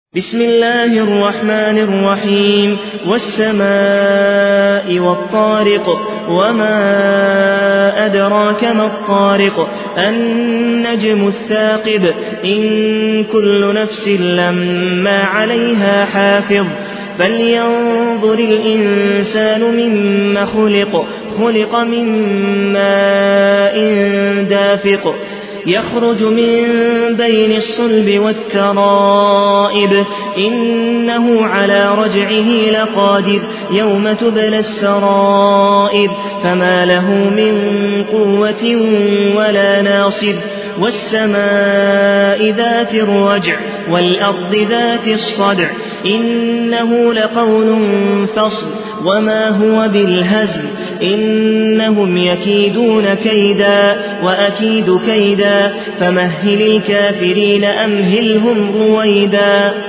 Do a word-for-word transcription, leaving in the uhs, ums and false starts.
بسم الله الرحمن الرحيم والسماء والطارق وما أدراك ما الطارق النجم الثاقب إن كل نفس لما عليها حافظ فلينظر الإنسان مما خلق خلق من ماء دافق يخرج من بين الصلب والترائب إنه على رجعه لقادر يوم تبلى السرائر فما له من قوة ولا ناصر والسماء ذات الرجع والأرض ذات الصدع إنه لقول فصل وما هو بالهزل إنهم يكيدون كيدا وأكيد كيدا فمهل الكافرين أمهلهم رويدا.